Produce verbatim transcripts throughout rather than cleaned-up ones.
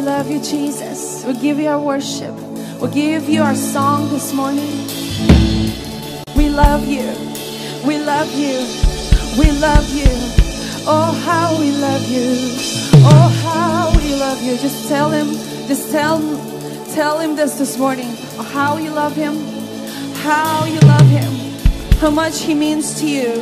love you, Jesus. We give you our worship. We give you our song this morning. We love you. We love you. We love you. Oh, how we love you. Oh, how we love you. Just tell him, just tell him, tell him this this morning. Oh, how you love him. How you love him. How much he means to you.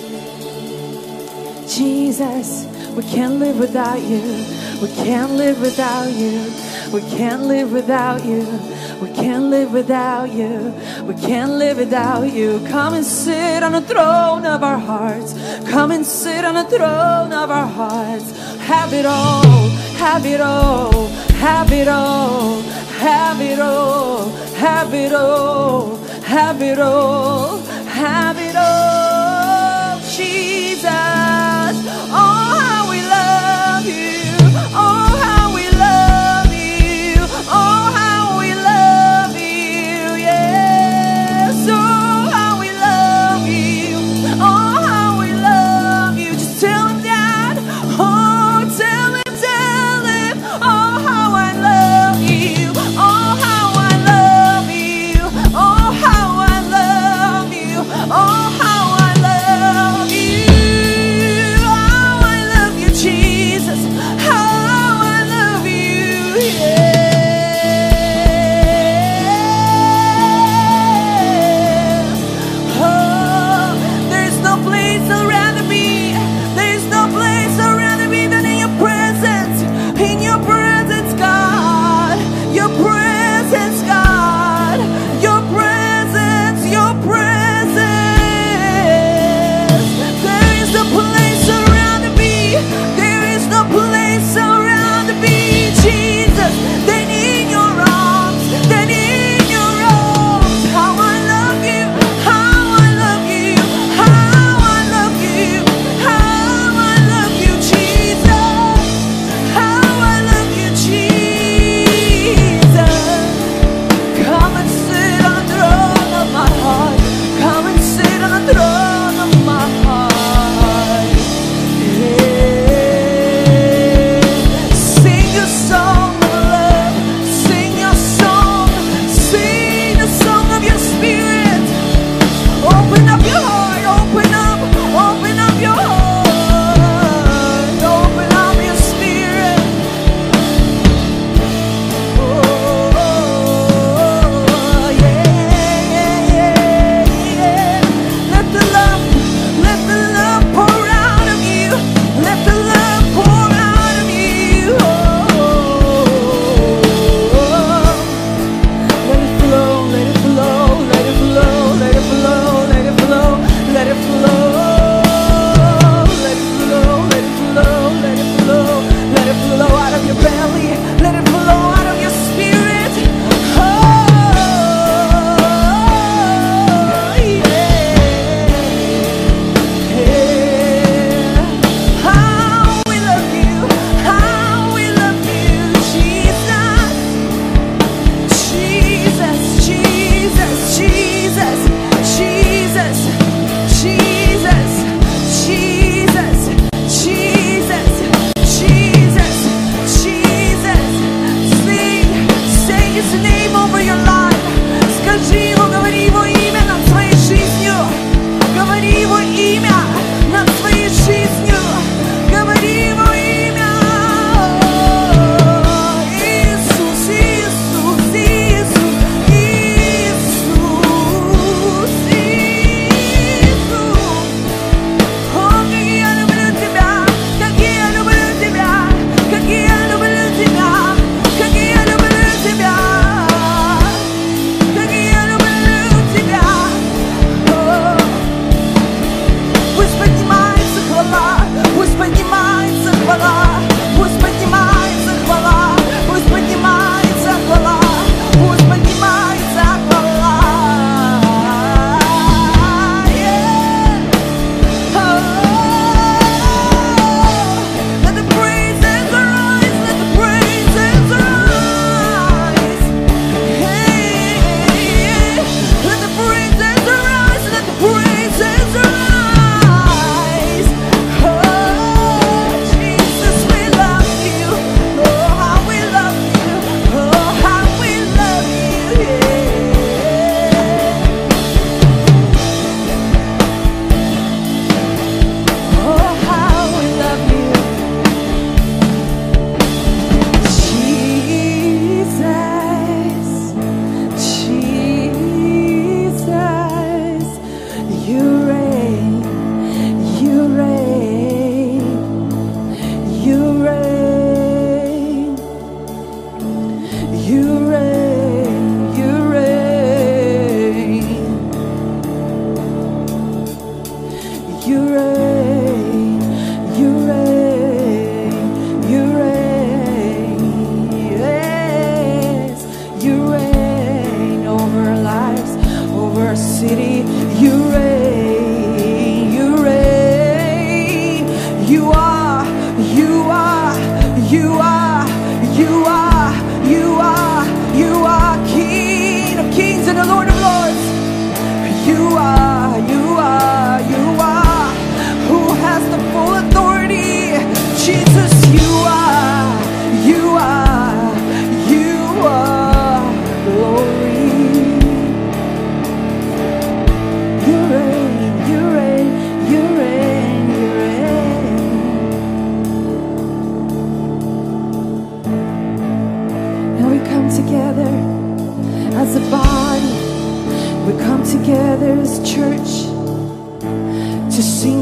Jesus, we can't live without you. We can't live without you. We can't live without you. We can't live without you. We can't live without you. Come and sit on the throne of our hearts. Come and sit on the throne of our hearts. Have it all. Have it all. Have it all. Have it all. Have it all. Have it all. Have it all. Jesus. Oh, how we love you. Oh, how we love you. Oh, how we love you. Yes. Oh, how we love you. Oh, how we love you. Just tell him that. Oh, tell him, tell him. Oh, how I love you. Oh, how I love you. Oh, how I love you. Oh, how I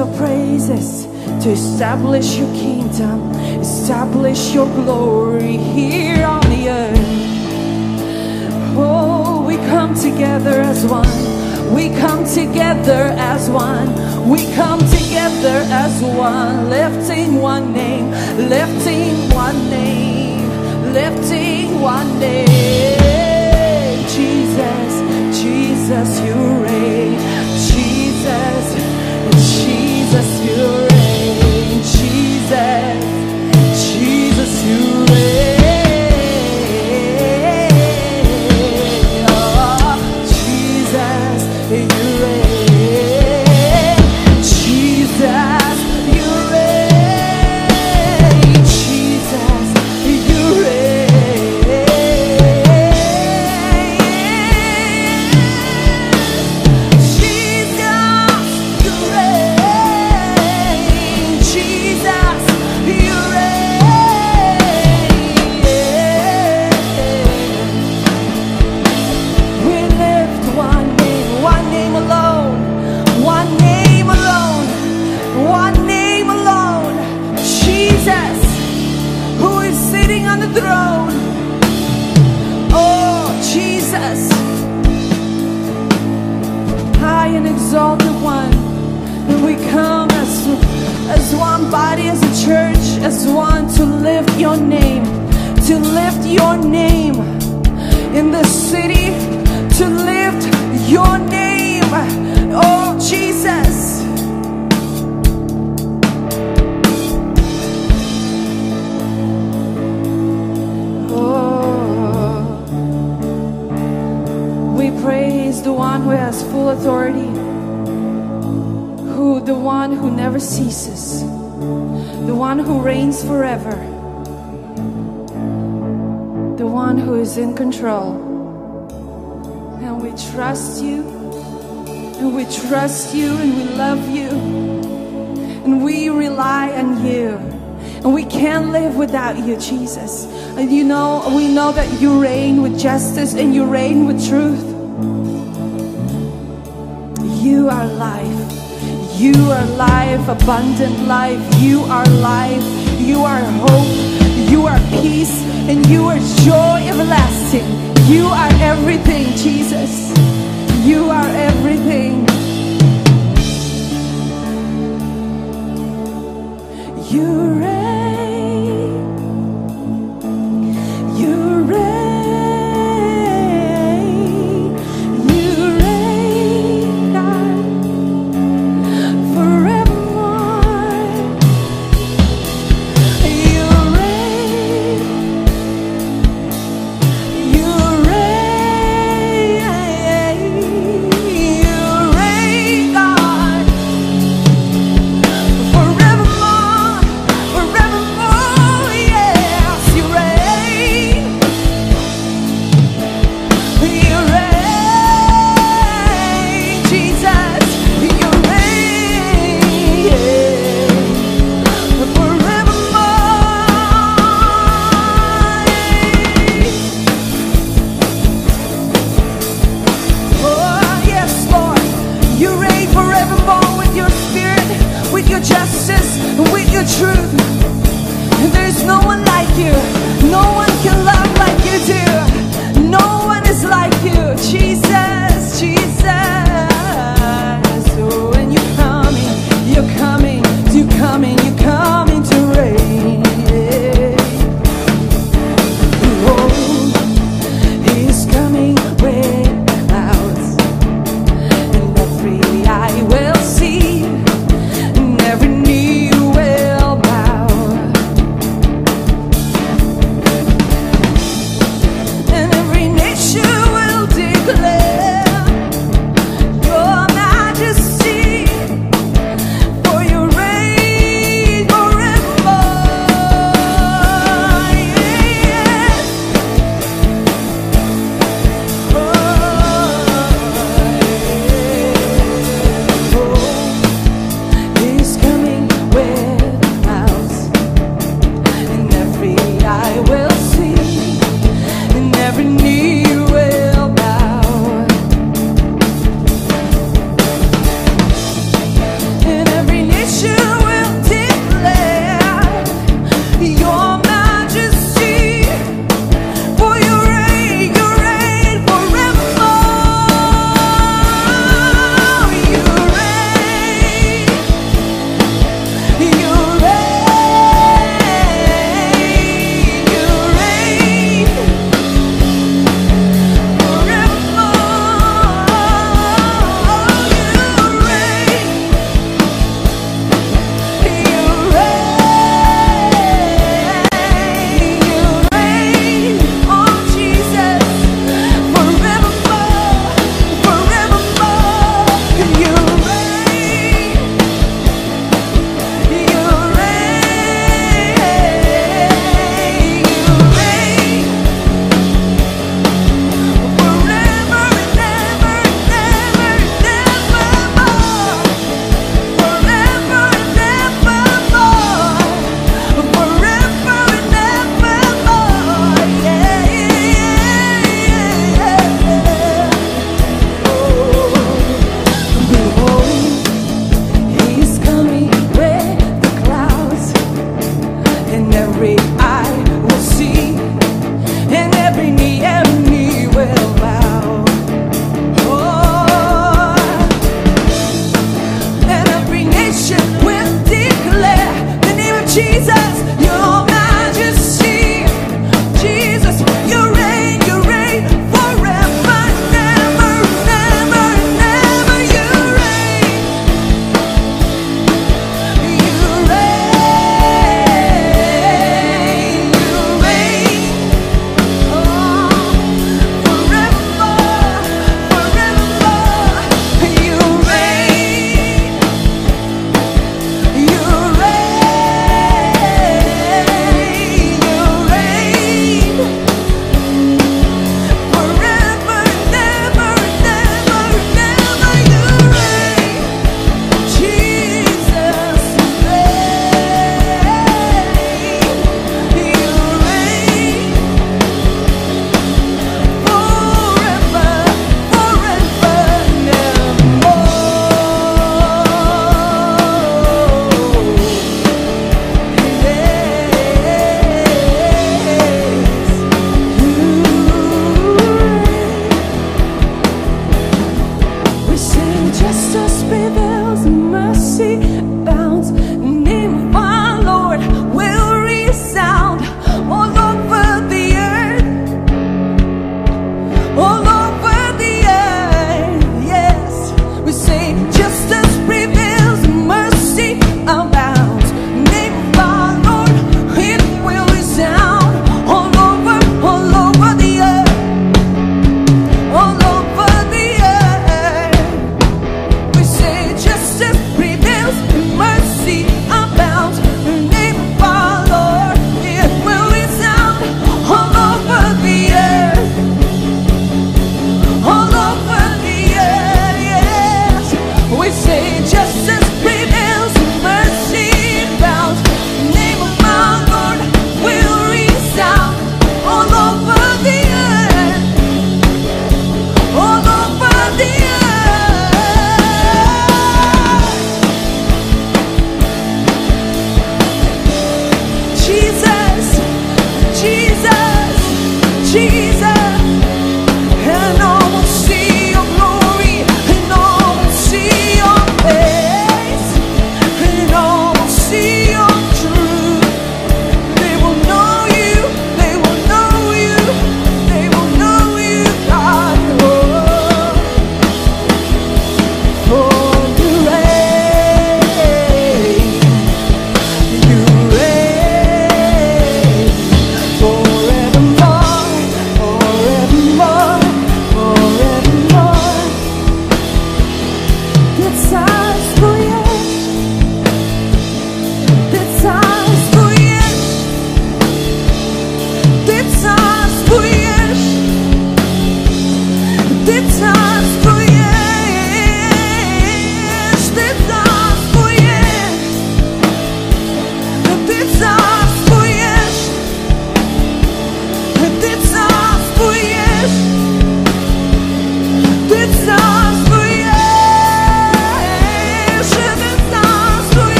your praises, to establish your kingdom, establish your glory here on the earth. Oh, we come together as one. We come together as one. We come together as one, lifting one name, lifting one name, lifting one name. Jesus, Jesus, you reign. Jesus, Jesus, you reign. Jesus, Jesus, you reign. Oh, Jesus, you reign. Jesus, you reign. Jesus, you throne. Oh, Jesus, high and exalted one. And we come as, as one body, as a church, as one to lift your name, to lift your name in the city, to lift your name. Oh, Jesus. Praise the one who has full authority, who the one who never ceases, the one who reigns forever, the one who is in control. And we trust you, and we trust you, and we love you, and we rely on you, and we can't live without you, Jesus. And you know, we know that you reign with justice and you reign with truth. You are life. You are life, abundant life. You are life. You are hope. You are peace. And you are joy everlasting. You are everything, Jesus. You are everything. You reign. You reign.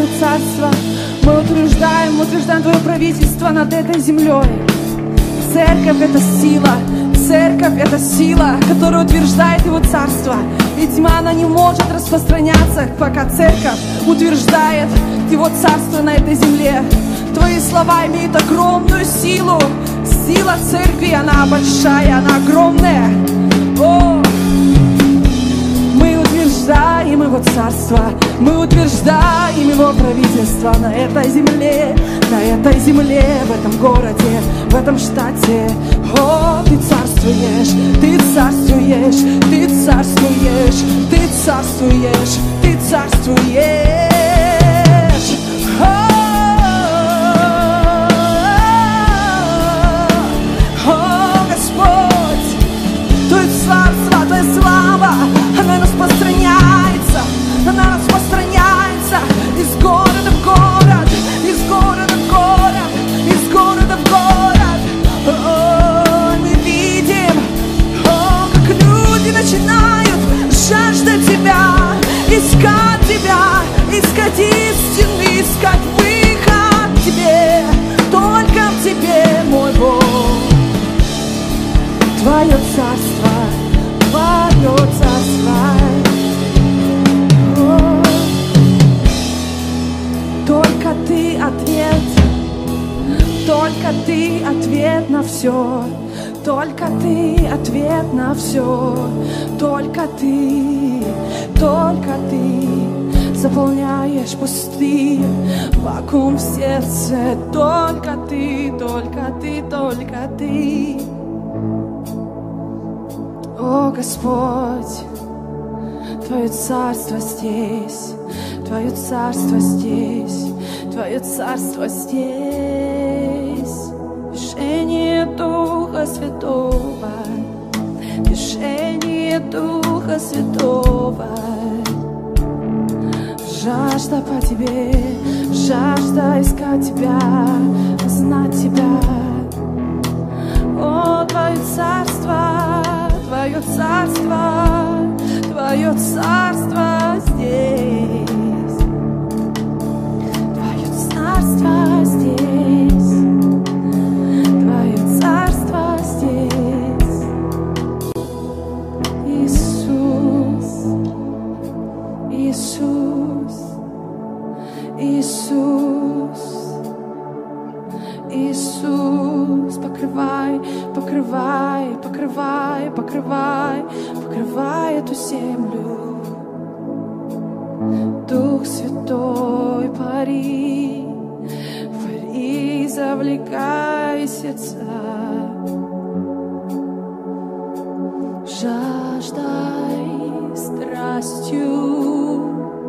царство. Мы утверждаем, утверждаем Твое правительство над этой землей. Церковь — это сила. Церковь — это сила, которая утверждает Его царство. И тьма, она не может распространяться, пока церковь утверждает Его царство на этой земле. Твои слова имеют огромную силу. Сила церкви, она большая, она огромная. О! Мы утверждаем Его царство, мы утверждаем Его правительство на этой земле, на этой земле, в этом городе, в этом штате. О, Ты царствуешь, Ты царствуешь, Ты царствуешь, Ты царствуешь, Ты царствуешь. О, о, Господь, Твое царство, Твоя слава, она распространяется, она распространяется из города в город, из города в город, из города в город. О, мы видим, о, как люди начинают жаждать Тебя, искать Тебя, искать истины, искать выход в Тебе, только в Тебе, мой Бог. Твое царство, Твое царство. О, только Ты ответ, только Ты ответ на все, только Ты ответ на все, только Ты, только Ты заполняешь пустые вакуум в сердце, только Ты, только Ты, только Ты. О, Господь, Твое царство здесь, Твое царство здесь, Твое царство здесь. Движение Духа Святого, движение Духа Святого. Жажда по Тебе, жажда искать Тебя, знать Тебя. О, Твое царство, Твое царство, Твое царство здесь, Твое царство здесь, Твое царство здесь. Иисус, Иисус, Иисус, Иисус, покрывай, покрывай, покрывай, покрывай, покрывай эту землю. Дух Святой, пари, пари, завлекай сердца. Жаждай страстью,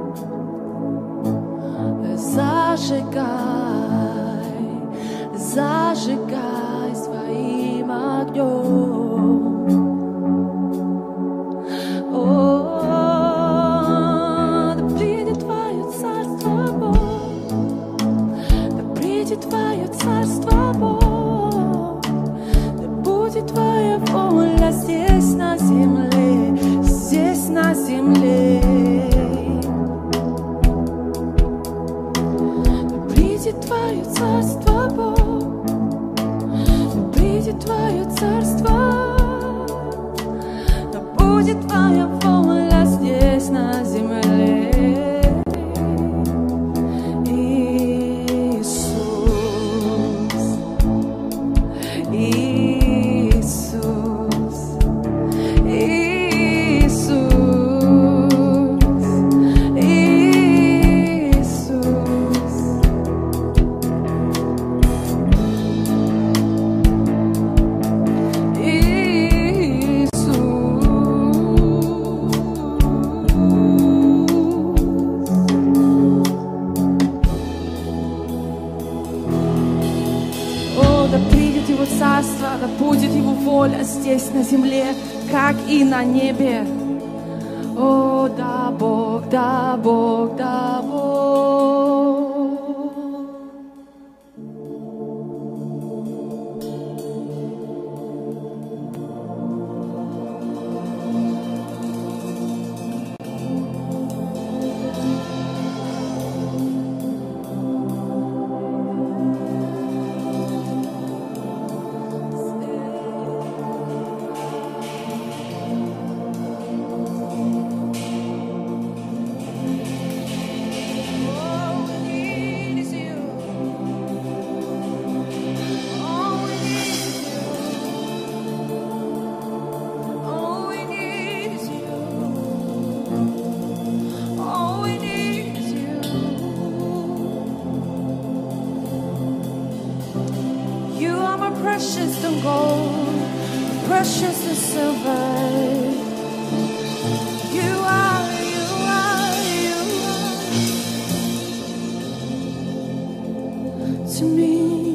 зажигай, зажигай своим огнем. О, да придет Твое царство, Бог, да придет Твое царство, Бог, да будет Твоя воля здесь на земле, здесь на земле. Да придет Твое царство, Бог, да придет Твое царство, да будет Твоя воля здесь на земле. Иисус, Иисус, Иисус, да будет Его воля здесь на земле, как и на небе. О, да, Бог, да, Бог, да, Бог. precious than gold, precious than silver. You are, you are, you are to me.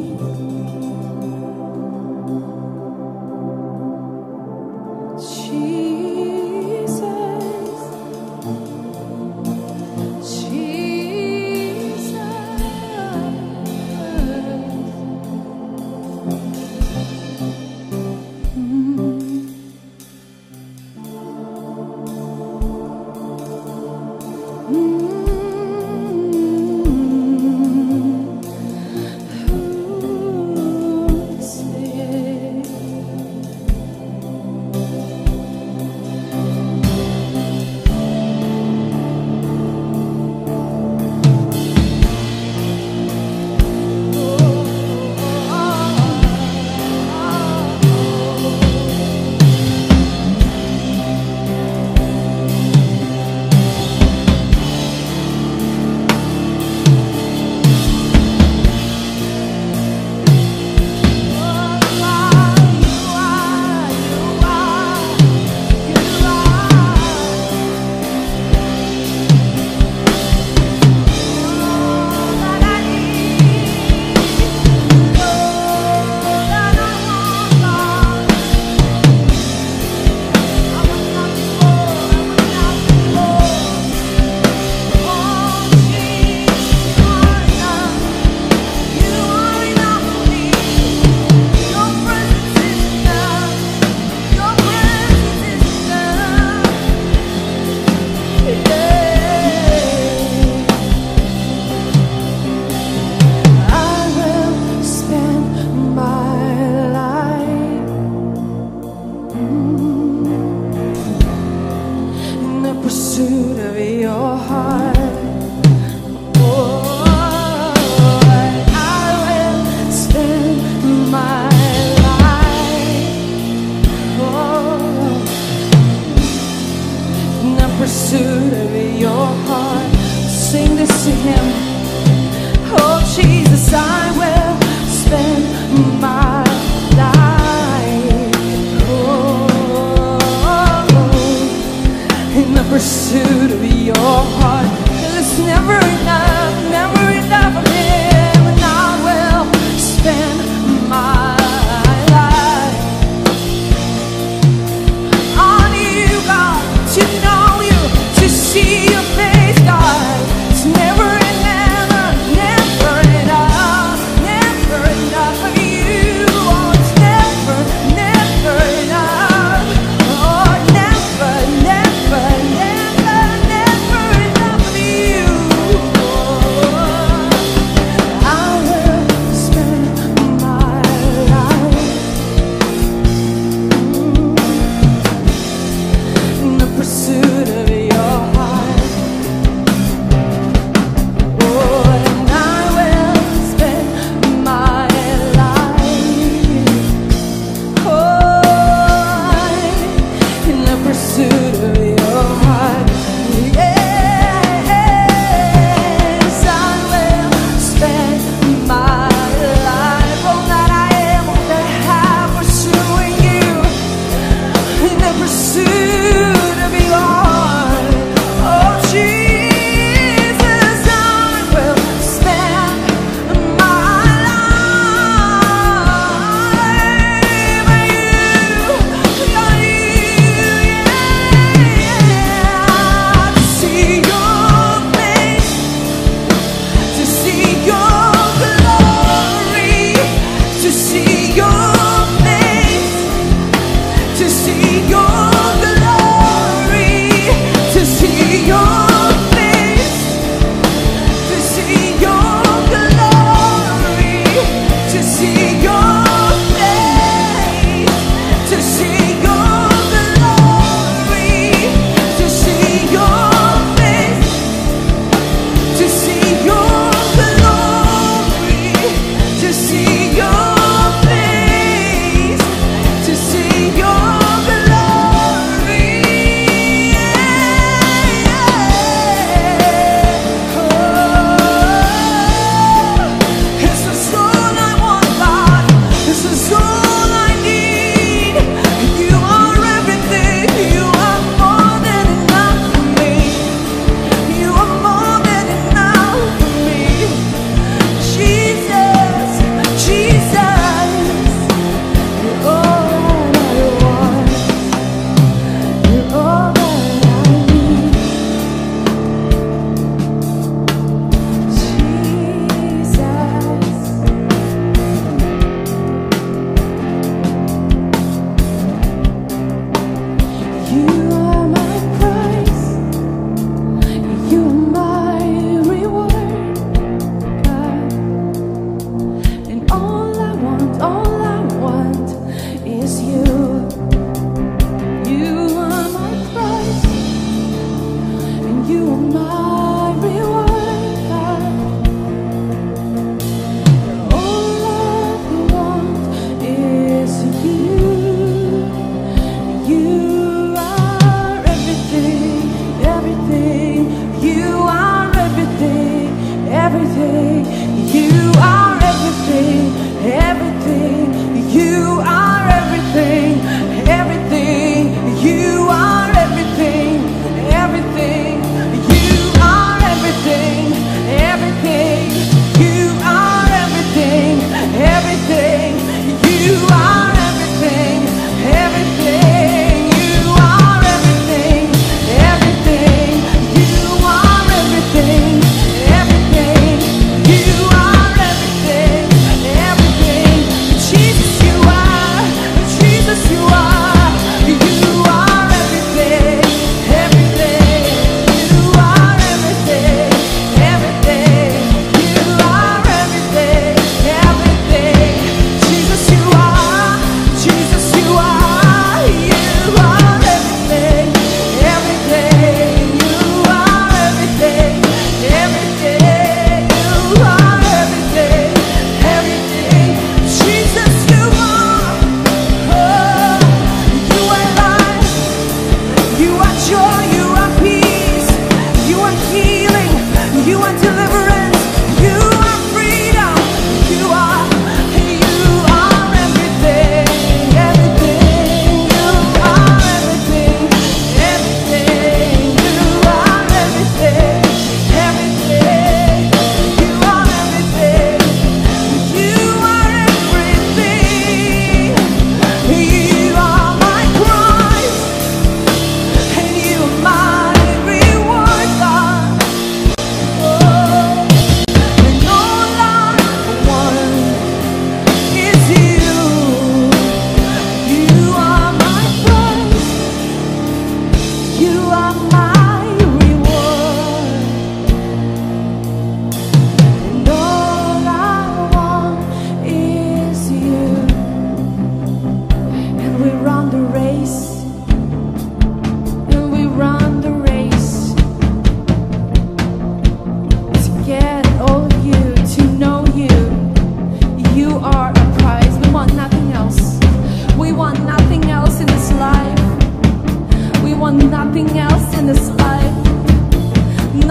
Pursuit of your heart, 'cause it's never enough, never enough of Him, and I will spend my life on you, God, to know you, to see your face, God. It's never enough, never enough, never enough of you. Oh, it's never, never enough. Oh, never, never, never.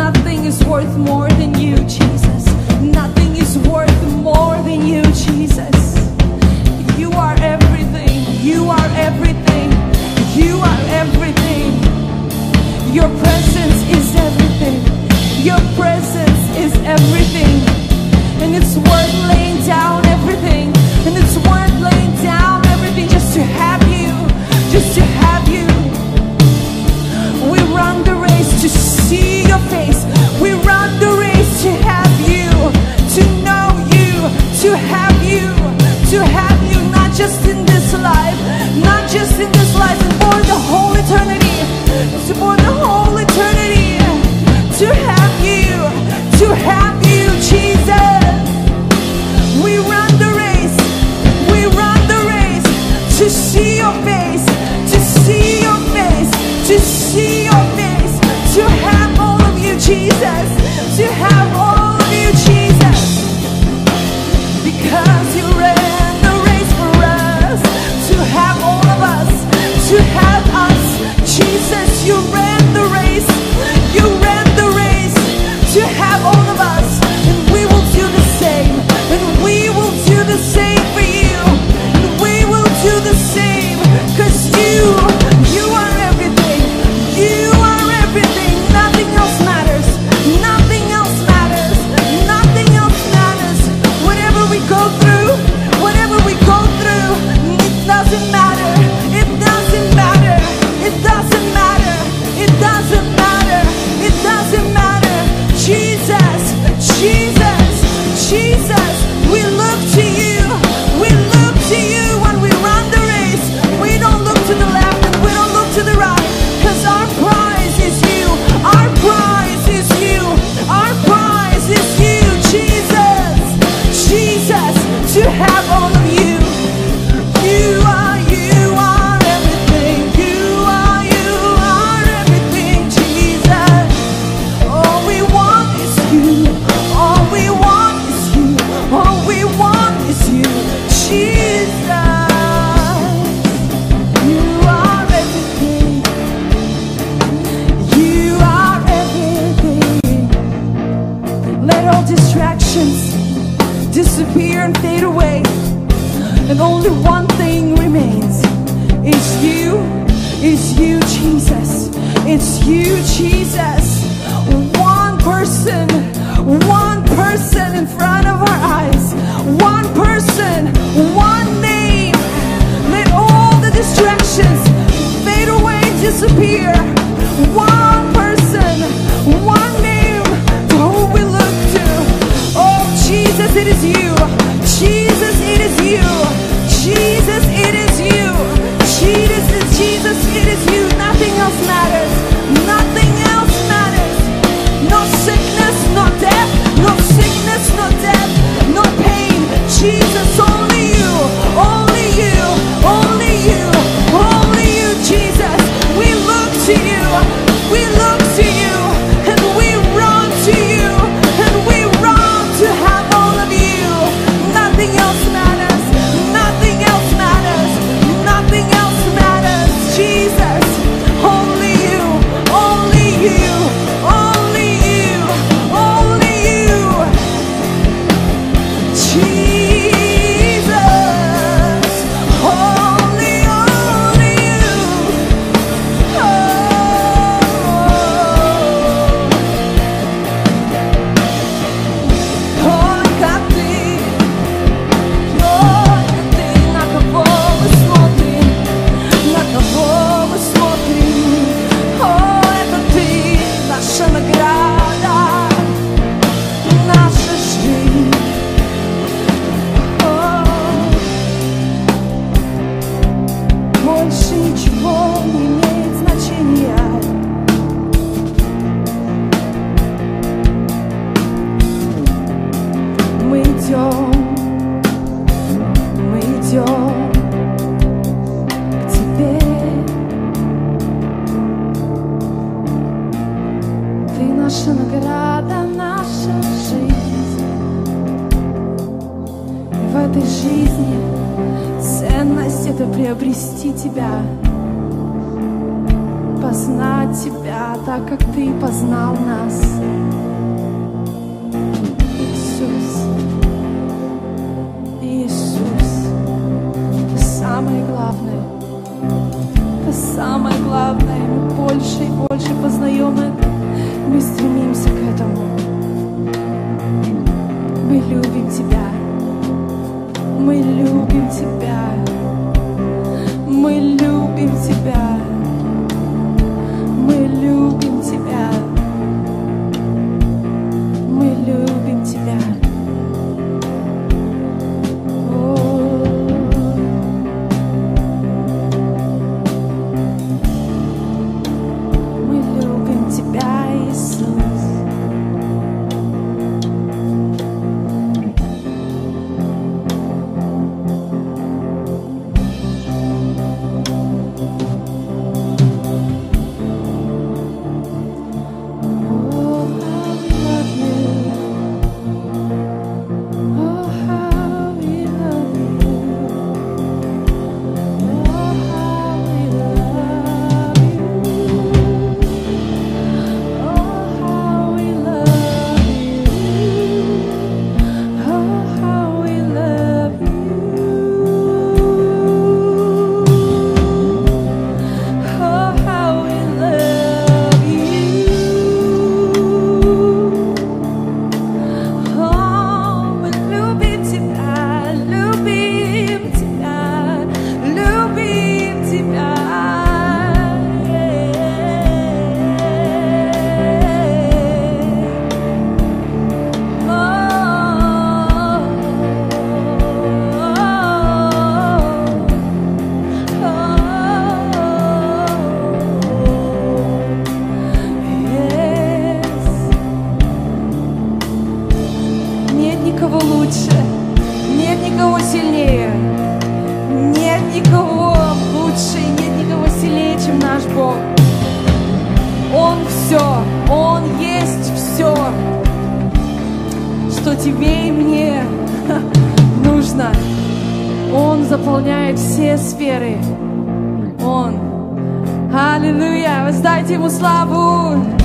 Nothing is worth more than you, Jesus. Nothing is worth more than you, Jesus. You are everything. You are everything. You are everything. Your presence is everything. Your presence is everything. And it's worth laying down everything. And it's worth laying down everything just to have you. Just to have you. We run the race to see your face. We run the race to have you. To know you. To have you. To have you. Not just in this life. Not just in this life. But for the whole eternity. For the whole eternity. To have you. To have you, Jesus. We run the race. We run the race to see your face. To see your face. To see your face. To have all of you, Jesus. To have all of you, Jesus. Because you ran the race for us. To have all of us. To have us. Jesus, you ran the race. You ran the race. To have all of us. And we will do the same. And we will do the same for you. And we will do the same. Cause you, you are everything. You are everything. Nothing else matters. Nothing else matters. Nothing else matters. Whatever we go through, whatever we go through, it doesn't matter. It doesn't matter. It doesn't matter. It doesn't matter. It doesn't matter. Jesus, Jesus, Jesus, we look to you. We look to you when we run the race. We don't look to the left and we don't look to the right. Cause our prize is you. Our prize is you. Our prize is you, Jesus. Jesus, to have all of you. You are, you are everything. You are, you are everything, Jesus. All we want is you. All we want is you. All we want is you, Jesus. You are everything. You are everything. Let all distractions disappear and fade away. And only one thing remains. It's you. It's you, Jesus. It's you, Jesus. One person. One person in front of our eyes. One person. One name. Let all the distractions fade away, disappear. One person. One name. Who we look to. Oh, Jesus, it is you. Jesus, it is you. Jesus, it is you. Jesus, Jesus, it is you. Nothing else matters. Nothing else matters. No sickness, no death. No sickness, no death. No pain. Jesus, only you. Only you. Only you. Only you, Jesus. We look to you. We look to you. And we run to you. And we run to have all of you. Nothing else matters. Nothing else matters. Nothing else matters. Jesus, only you. Only you. Only you. Only you. Jesus. Only, only you. Oh. Только ты. Только ты. На кого мы смотрим? На кого мы смотрим? О, это ты, наша награда, наша жизнь. О, больше ничего не имеет значения. Мы идем, мы идем к тебе. Ты наша награда, наша жизнь. И в этой жизни ценность — это приобрести тебя, познать Тебя, так как Ты познал нас. Иисус, Иисус, Ты самое главное. Ты самое главное. Мы больше и больше познаем это. Мы стремимся к этому. Мы любим Тебя. Мы любим Тебя. Мы любим Тебя. Мы любим Тебя. Мы любим Тебя. О, мы любим Тебя, Иисус. Тебе и мне нужно. Он заполняет все сферы. Он. Аллилуйя. Воздайте Ему славу.